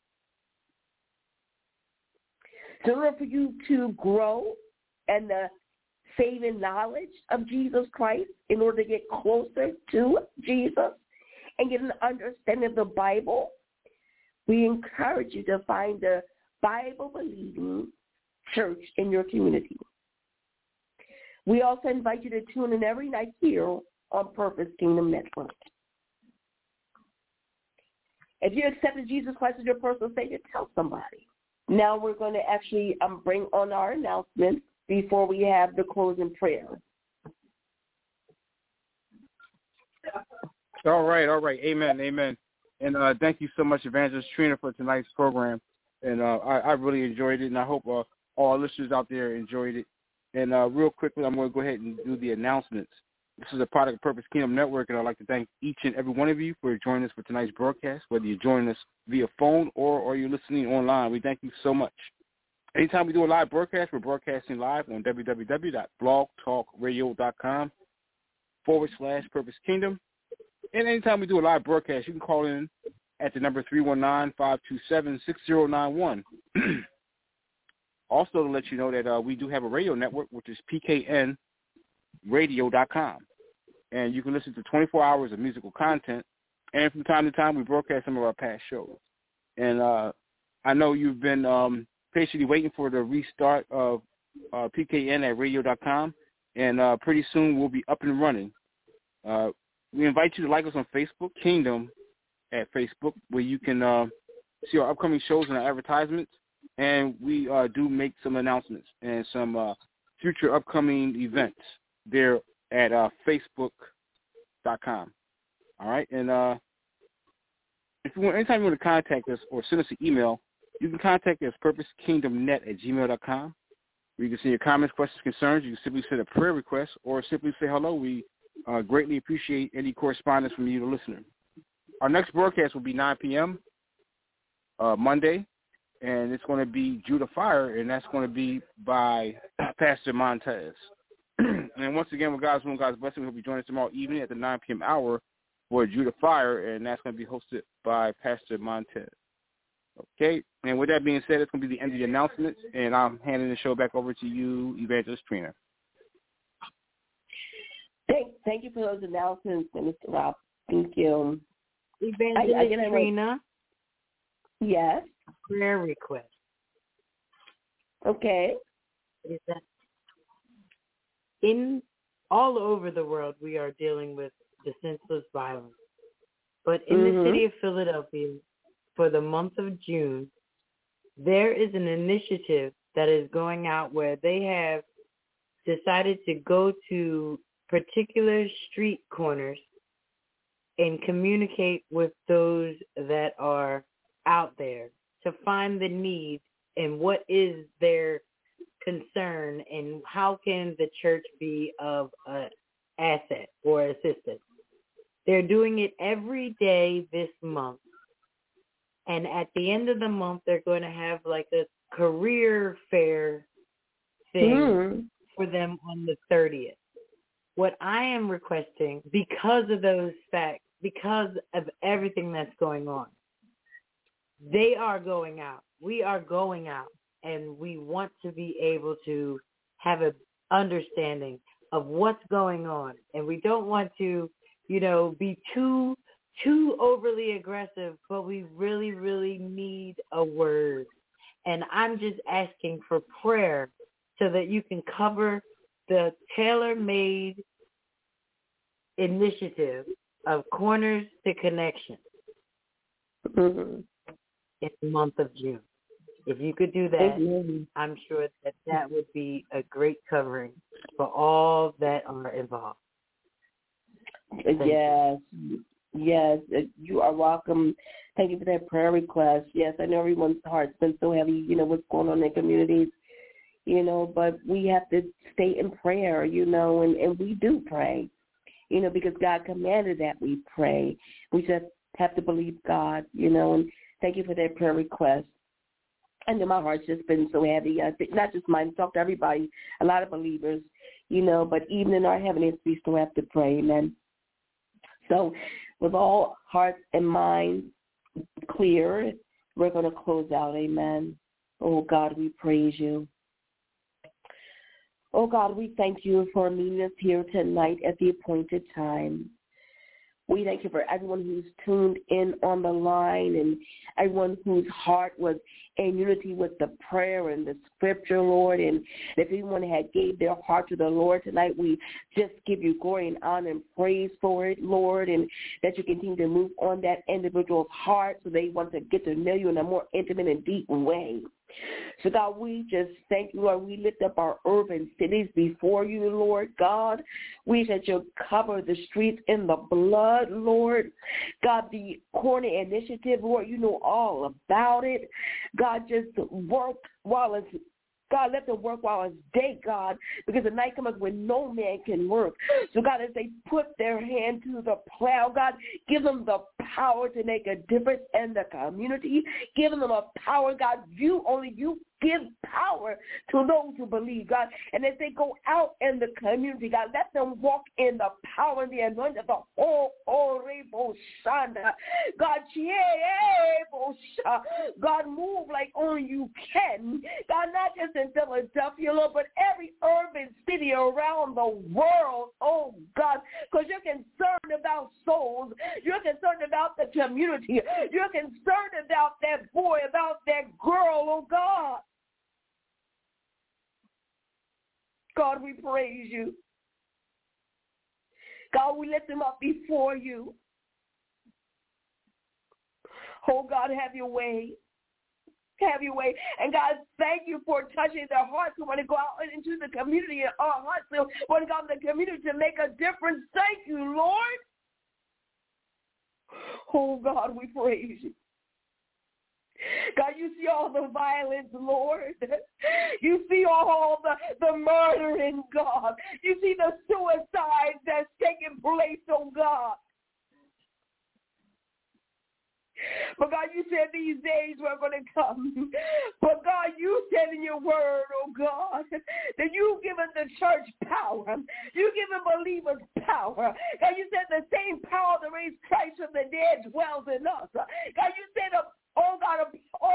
So in order for you to grow in the saving knowledge of Jesus Christ, in order to get closer to Jesus and get an understanding of the Bible, we encourage you to find a Bible-believing church in your community. We also invite you to tune in every night here on Purpose Kingdom Network. If you accepted Jesus Christ as your personal Savior, tell somebody. Now we're going to actually bring on our announcements before we have the closing prayer. All right. Amen. And thank you so much, Evangelist Trina, for tonight's program. And I really enjoyed it, and I hope all our listeners out there enjoyed it. And real quickly, I'm going to go ahead and do the announcements. This is a product of Purpose Kingdom Network, and I'd like to thank each and every one of you for joining us for tonight's broadcast, whether you're joining us via phone or you're listening online. We thank you so much. Anytime we do a live broadcast, we're broadcasting live on www.blogtalkradio.com/Purpose Kingdom. And anytime we do a live broadcast, you can call in at the number 319-527-6091. Also, to let you know that we do have a radio network, which is pknradio.com. And you can listen to 24 hours of musical content. And from time to time, we broadcast some of our past shows. And I know you've been patiently waiting for the restart of pkn@radio.com. And pretty soon we'll be up and running. We invite you to like us on Facebook, Kingdom at Facebook, where you can see our upcoming shows and our advertisements. And we do make some announcements and some future upcoming events there at Facebook.com. All right? And if you want, anytime you want to contact us or send us an email, you can contact us purposekingdomnet@gmail.com. Where you can send your comments, questions, concerns. You can simply send a prayer request or simply say hello. We greatly appreciate any correspondence from you, the listener. Our next broadcast will be 9 p.m. Monday, and it's going to be Judah Fire, and that's going to be by Pastor Montez. And once again, with God's will and God's blessing, he'll be joining us tomorrow evening at the 9 p.m. hour for Judah Fire, and that's going to be hosted by Pastor Montez. Okay, and with that being said, it's going to be the end of the announcements, and I'm handing the show back over to you, Evangelist Trina. Thank you for those announcements, Mr. Rob. Thank you. Evangelist Trina. Yes. Prayer request. Okay. Is that in all over the world we are dealing with the senseless violence, but in the city of Philadelphia, for the month of June, there is an initiative that is going out where they have decided to go to particular street corners and communicate with those that are out there to find the need and what is their concern and how can the church be of an asset or assistance. They're doing it every day this month. And at the end of the month, they're going to have like a career fair thing for them on the 30th. What I am requesting, because of those facts, because of everything that's going on, they are going out. We are going out. And we want to be able to have an understanding of what's going on. And we don't want to, be too overly aggressive, but we really, really need a word. And I'm just asking for prayer so that you can cover the tailor-made initiative of Corners to Connection in the month of June. If you could do that, I'm sure that would be a great covering for all that are involved. Yes, you are welcome. Thank you for that prayer request. Yes, I know everyone's heart's been so heavy, what's going on in their communities, but we have to stay in prayer, and we do pray, because God commanded that we pray. We just have to believe God, and thank you for that prayer request. I know my heart's just been so heavy. I think not just mine, talk to everybody, a lot of believers, but even in our heavenly we still have to pray, amen. So with all hearts and minds clear, we're going to close out, amen. Oh, God, we praise you. Oh, God, we thank you for meeting us here tonight at the appointed time. We thank you for everyone who's tuned in on the line and everyone whose heart was in unity with the prayer and the scripture, Lord. And if anyone had gave their heart to the Lord tonight, we just give you glory and honor and praise for it, Lord, and that you continue to move on that individual's heart so they want to get to know you in a more intimate and deep way. So, God, we just thank you, Lord. We lift up our urban cities before you, Lord God. We that you'll cover the streets in the blood, Lord. God, the Corner Initiative, Lord, you know all about it. God, just work while it's God, let them work while it's day, God, because the night comes when no man can work. So, God, as they put their hand to the plow, God, give them the power to make a difference in the community. Give them a power, God, only you give power to those who believe, God. And as they go out in the community, God, let them walk in the power and the anointing of the God, move like only you can. God, not just in Philadelphia, Lord, but every urban city around the world, oh God, because you're concerned about souls. You're concerned about the community. You're concerned about that boy, about that girl, oh God. God, we praise you. God, we lift them up before you. Oh, God, have your way. Have your way. And, God, thank you for touching their hearts who want to go out into the community and our hearts who want to go out in the community to make a difference. Thank you, Lord. Oh, God, we praise you. God, you see all the violence, Lord. You see all the murdering, God. You see the suicides that's taking place, oh God. But God, you said these days were going to come. But God, you said in your word, oh God, that you've given the church power. You've given believers power. God, you said the same power that raised Christ from the dead dwells in us. God, you said, oh God,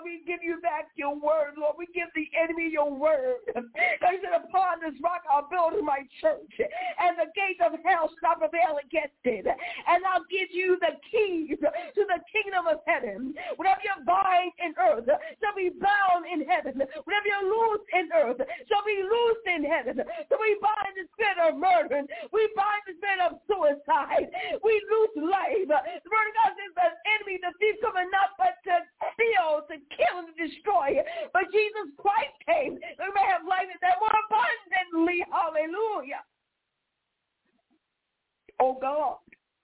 we give you back your word, Lord. We give the enemy your word. God, you said, upon this rock I'll build my church, and the gates of hell shall not prevail against it. And I'll give you the keys to the kingdom of heaven. Whatever you bind in earth shall be bound in heaven. Whatever you loose in earth shall be loosed in heaven. So we bind the spirit of murder. We bind the spirit of suicide. We loose life. The word of God says the enemy, the thief, coming not but to steal, to kill, and to destroy. But Jesus Christ came that we may have life in that more abundantly. Hallelujah. Oh God.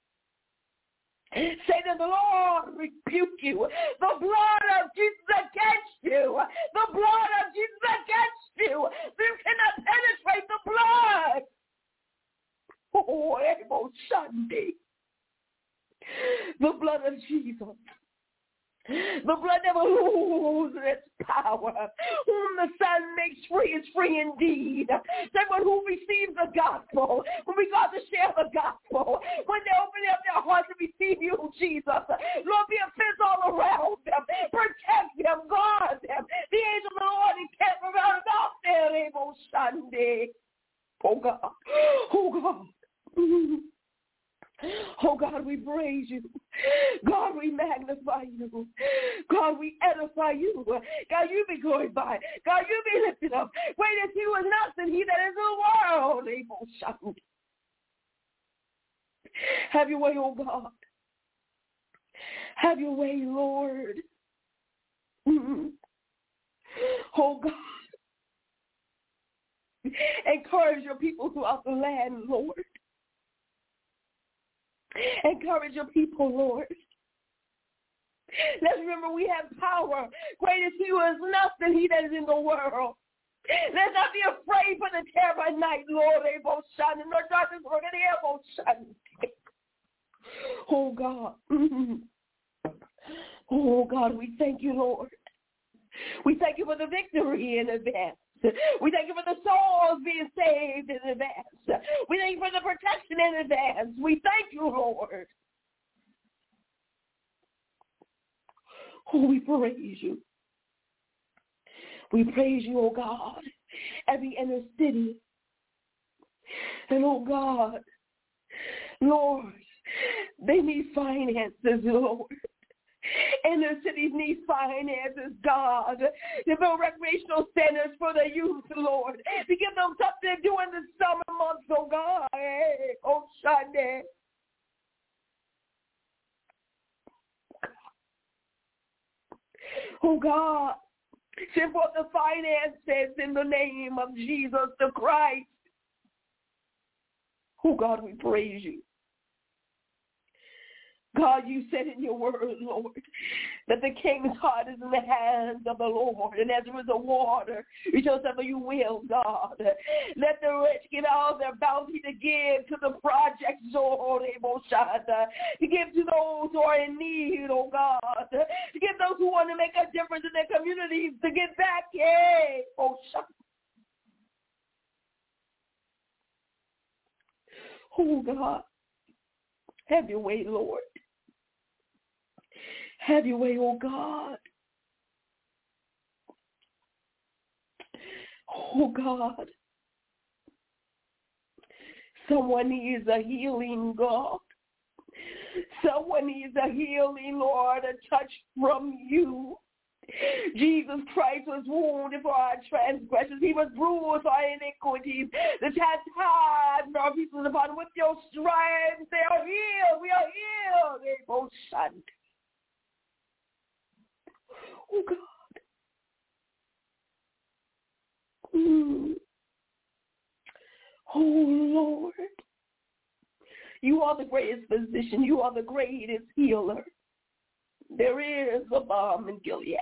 Satan, the Lord rebuke you. The blood of Jesus against you. The blood of Jesus against you. You cannot penetrate the blood. Oh, Ebo Sunday. The blood of Jesus. The blood never loses its power. Whom the Son makes free is free indeed. Someone who receives the gospel, when we got to share the gospel, when they open up their hearts to receive you, Jesus, Lord, be a fence all around them. Protect them, guard them. The angel of the Lord encamp around about their able Sunday. Oh God. Oh God. Oh, God, we praise you. God, we magnify you. God, we edify you. God, you be glorified. God, you be lifted up. Great is he who is not than he that is in the world. Able shout. Have your way, oh God. Have your way, Lord. Oh, God. Encourage your people throughout the land, Lord. Encourage your people, Lord. Let's remember we have power. Great is he who is not than he that is in the world. Let's not be afraid for the terror by night, Lord. Nor darkness or any. Oh, God. Oh, God, we thank you, Lord. We thank you for the victory in advance. We thank you for the souls being saved in advance. We thank you for the protection in advance. We thank you, Lord. Oh, we praise you. We praise you, oh God, every inner city. And oh God, Lord, they need finances, Lord. And the cities need finances, God, to build recreational centers for the youth, Lord, to give them something to do in the summer months, oh God. Hey, oh Sunday. Oh God, send forth the finances in the name of Jesus the Christ. Oh God, we praise you. God, you said in your word, Lord, that the king's heart is in the hands of the Lord, and as there is a water, you shall suffer you will, God. Let the rich get all their bounty to give to the projects, Lord, to give to those who are in need, oh God, to give those who want to make a difference in their communities, to get back, yay, oh Oh God, have your way, Lord. Have your way, oh God. Oh God. Someone needs a healing, God. Someone needs a healing, Lord, a touch from you. Jesus Christ was wounded for our transgressions. He was bruised for our iniquities. The chastisement of our peace was upon him. With your stripes, they are healed. We are healed. They both shut. Oh, God. Oh, Lord. You are the greatest physician. You are the greatest healer. There is a balm in Gilead.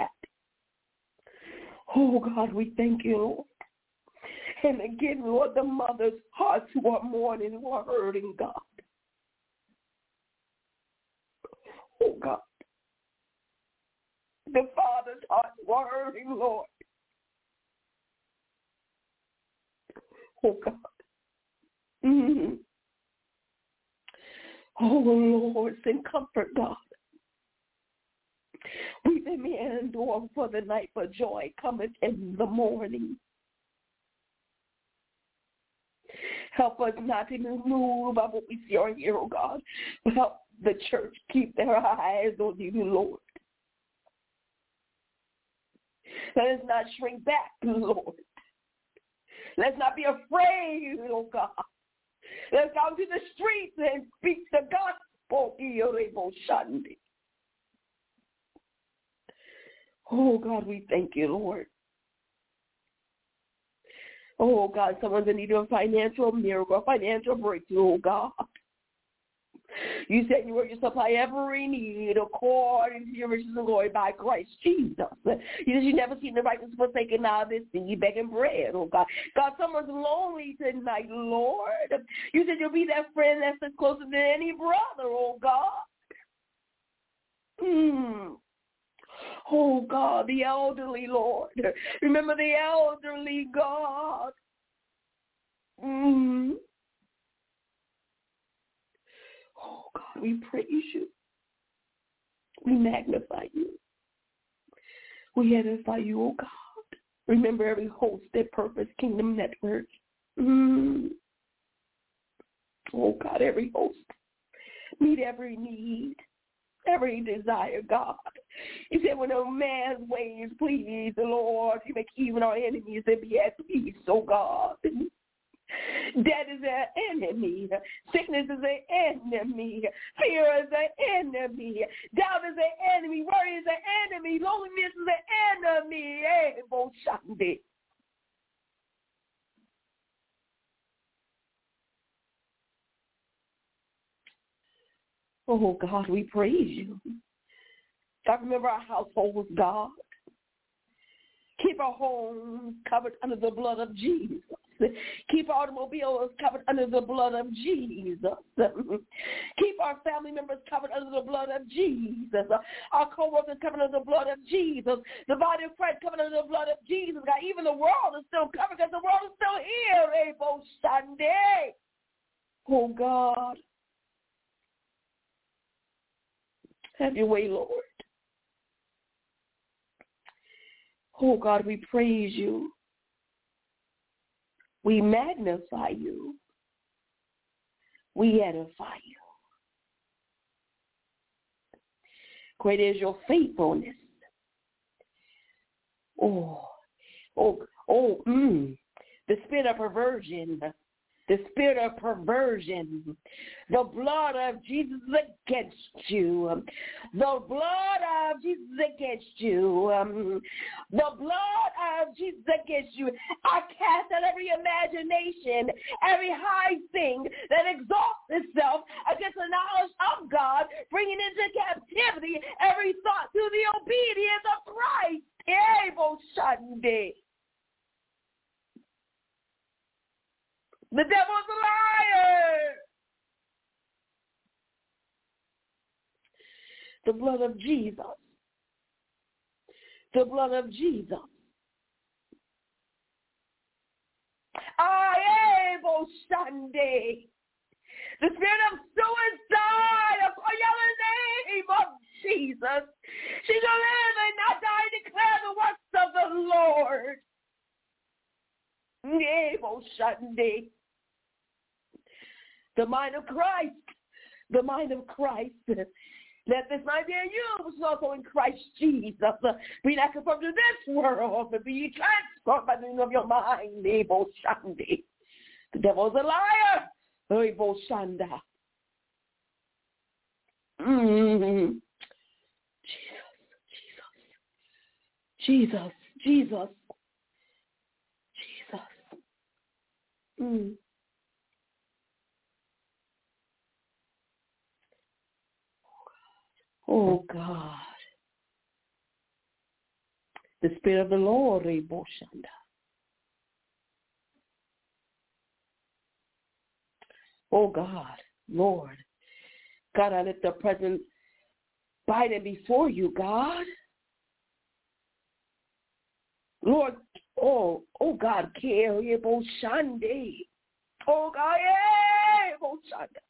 Oh, God, we thank you, Lord. And again, Lord, the mother's hearts who are mourning, who are hurting, God. Oh, God. The father's hearts who are hurting, Lord. Oh, God. Mm-hmm. Oh, Lord, send comfort, God. Weep in me and endure for the night, for joy cometh in the morning. Help us not to be moved by what we see or hear, oh God. Help the church keep their eyes on you, Lord. Let us not shrink back, Lord. Let's not be afraid, oh God. Let's go to the streets and speak the gospel. Oh God, we thank you, Lord. Oh God, someone's in need of a financial miracle, a financial breakthrough, oh God. You said you were to supply every need according to your riches and glory by Christ Jesus. You said you never seen the righteous forsaken, now this seed begging bread, oh God. God, someone's lonely tonight, Lord. You said you'll be that friend that sits closer than any brother, oh God. Oh God, the elderly, Lord. Remember the elderly, God. Oh God, we praise you. We magnify you. We edify you, oh God. Remember every host at Purpose Kingdom Network. Oh God, every host. Meet every need, every desire, God. You said when a man's ways please the Lord, you make even our enemies to be at peace, oh God. Death is an enemy. Sickness is an enemy. Fear is an enemy. Doubt is an enemy. Worry is an enemy. Loneliness is an enemy. Oh, God, we praise you. God, remember our households, God. Keep our homes covered under the blood of Jesus. Keep our automobiles covered under the blood of Jesus. Keep our family members covered under the blood of Jesus. Our co-workers covered under the blood of Jesus. The body of Christ covered under the blood of Jesus. God, even the world is still covered because the world is still here. Abo Sunday. Oh, God. Have your way, Lord. Oh, God, we praise you. We magnify you. We edify you. Great is your faithfulness. The spirit of perversion. The spirit of perversion. The blood of Jesus is against you. The blood of Jesus is against you. The blood of Jesus is against you. I cast out every imagination, every high thing that exalts itself against the knowledge of God, bringing into captivity every thought to the obedience of Christ. Sunday. The devil's a liar. The blood of Jesus. The blood of Jesus. I am Sunday. The spirit of suicide upon the name of Jesus. She shall live and not die and declare the works of the Lord. Sunday. The mind of Christ. The mind of Christ. Let this mind be in you, which is also in Christ Jesus. Be not conformed to this world, but be ye transformed by the renewing of your mind. Sunday. The devil's a liar. Shanda. Jesus. Jesus. Oh, God. The Spirit of the Lord, Shanda. Oh, God, Lord. God, I lift the present Biden before you, God. Lord, oh God, Shande. Oh, God, Shanda.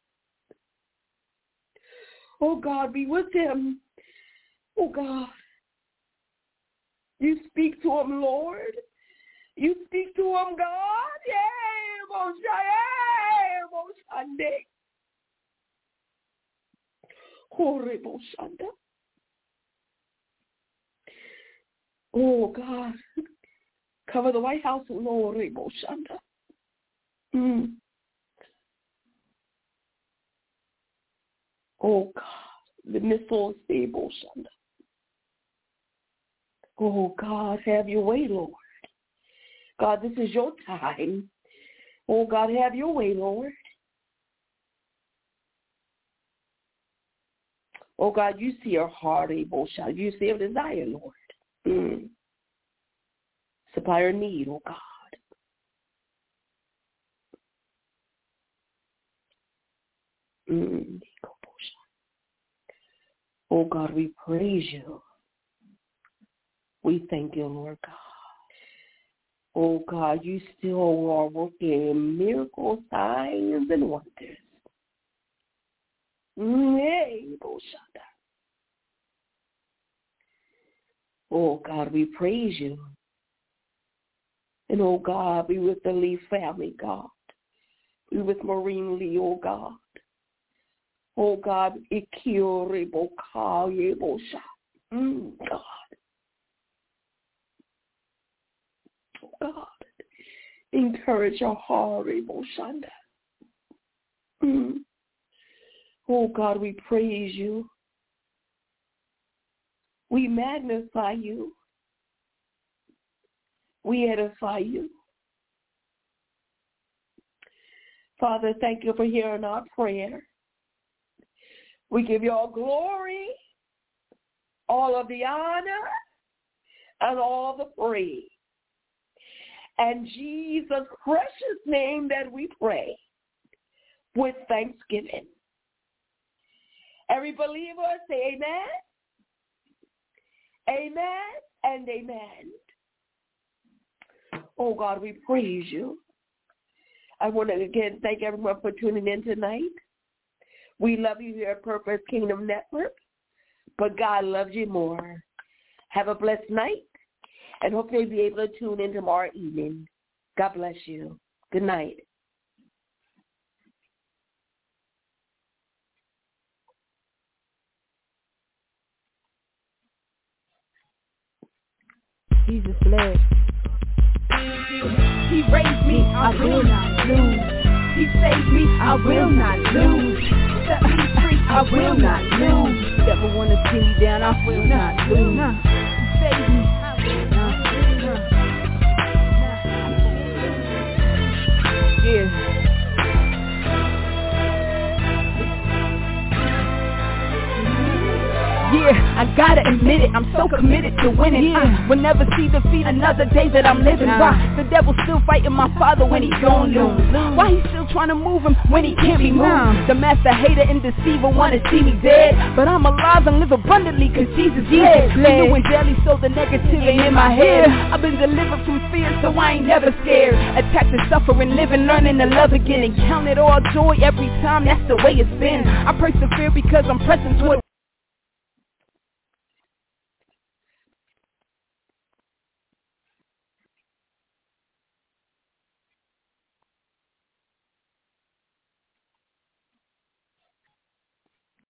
Oh, God, be with him. Oh, God, You speak to him, Lord. You speak to him, God. Yeah, Sunday. Horrible Shanda. Oh, God. Cover the White House, Lord. Horrible Shanda. Oh, God. The missiles, stable Shanda. Oh, God, have your way, Lord. God, this is your time. Oh, God, have your way, Lord. Oh, God, you see her heart, Abosha. You see her desire, Lord. Supply her need, oh, God. Oh, God, we praise you. We thank you, Lord God. Oh, God, you still are working miracles, signs, and wonders. Oh, God, we praise you. And, oh, God, be with the Lee family, God. Be with Maureen Lee, oh, God. Oh, God, God. Oh, God, encourage your heart, Shanda. Oh, God, we praise you. We magnify you. We edify you. Father, thank you for hearing our prayer. We give you all glory, all of the honor, and all the praise. And Jesus' precious name that we pray with thanksgiving. Every believer say amen, amen, and amen. Oh, God, we praise you. I want to again thank everyone for tuning in tonight. We love you here at Purpose Kingdom Network, but God loves you more. Have a blessed night, and hopefully you'll be able to tune in tomorrow evening. God bless you. Good night. Jesus bless. He raised me, I will not lose. He saved me, I will not lose. Set me free, I will not lose. Never wanna see me down, I will not lose. He saved me, I will not lose. Yeah. Yeah, I gotta admit it, I'm so committed to winning. Will never see defeat another day that I'm living. Why? The devil's still fighting my father when he's gon' lose. Why he still trying to move him when he can't be moved? The master hater and deceiver wanna see me dead, but I'm alive and live abundantly cause Jesus bled. Doing daily so the negative ain't in my head. I've been delivered from fear so I ain't never scared. Attacked and suffering, living, learning to love again. And count it all joy every time, that's the way it's been. I persevere because I'm pressing toward